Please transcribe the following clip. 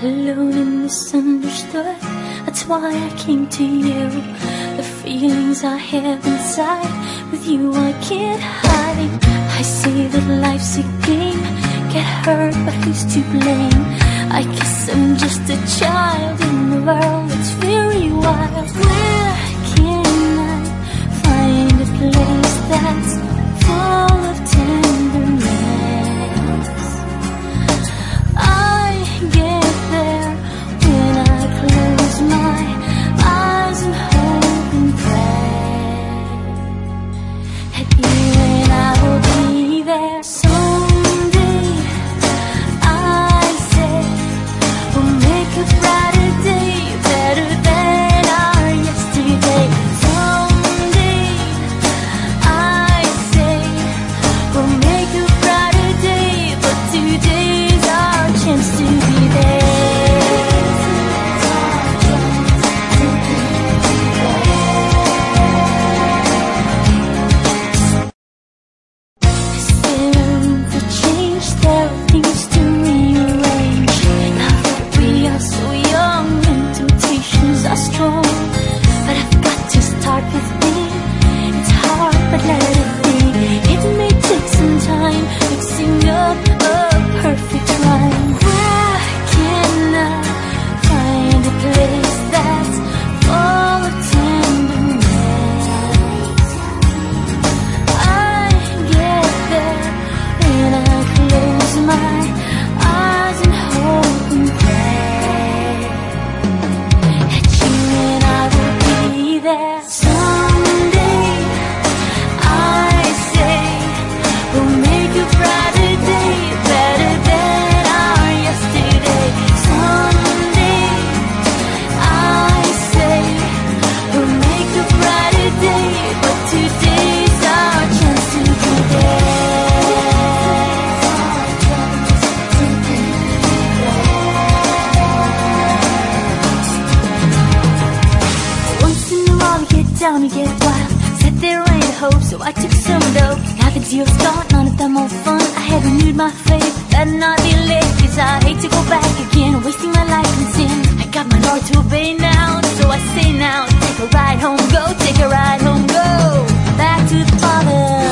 alone and misunderstood. That's why I came to you. The feelings I have inside, with you I can't hide. I see that life's a game, get hurt but who's to blame? I guess I'm just a child in a world that's very wild. Where can I find a place that's full of tenderness? I get there when I close my eyes and hope and pray that you and I will be there someday. I say we'll make a brighter day, better than our yesterday. Someday I say we'll make a brighter day, but today's our chance to be there. Is there room for change? There are things to rearrange. Now that we are so young and temptations are strong, but I've got to start with me. It's hard, but let it be. It may take some time mixing up a perfect rhyme. Where can I find a place that's full of tenderness? I get there when I close my eyes and hope and pray that you and I will be there someday. I say we'll make a brighter day, better than our yesterday. Someday I say we'll make a brighter day, but today's our chance to be there. Once in a while we get down, we get wild. Said there ain't hope, so I took some dope. Now the deal's gone, none of them all fun. I had renewed my faith, better not be late, 'cause I hate to go back again, wasting my life in sin. I got my Lord to obey now, so I say now, take a ride home, go, take a ride home, go back to the Father.